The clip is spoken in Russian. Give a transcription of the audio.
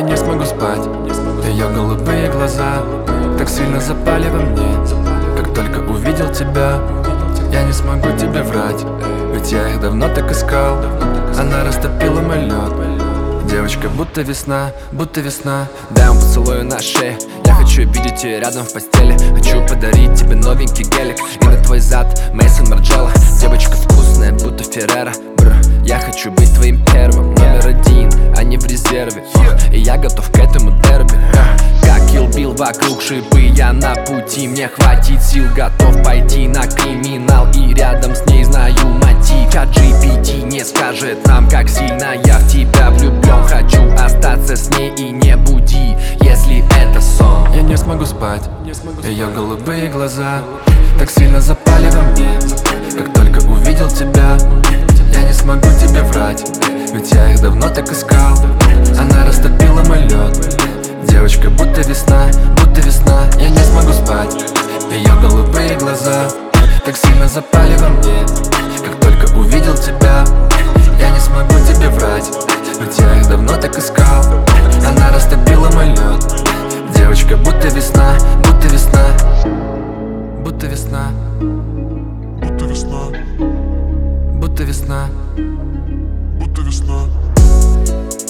я не смогу спать. Ее голубые глаза так сильно запали во мне. Как только увидел тебя, я не смогу тебе врать, ведь я их давно так искал. Она растопила мой лед. Девочка, будто весна, будто весна. Дай он поцелую на шее. Я хочу видеть ее рядом в постели. Хочу подарить тебе новенький гелик и на твой зад Мейсон Марджелло. Девочка вкусная, будто Феррера. Я хочу быть твоим первым, номер один, а не в резерве. И я готов к этому дерби. Как Kill Bill, вокруг шипы, я на пути. Мне хватит сил, готов пойти на криминал. И рядом с ней знаю мотив. А GPT не скажет нам, как сильно я в тебя влюблен. Хочу остаться с ней и не буди, если это сон. Я не смогу спать. Ее голубые глаза так сильно запали во мне. Как только увидел тебя, я не смогу тебе врать, ведь я их давно так искал. Она растопила мой лед. Девочка, будто весна, будто весна. Я не смогу спать. Ее голубые глаза так сильно запали во мне. Как только увидел тебя, я не смогу тебе врать, ведь я их давно так искал. Она растопила мой лед. Девочка, будто весна, будто весна. Будто весна, будто весна, будто весна, будто весна.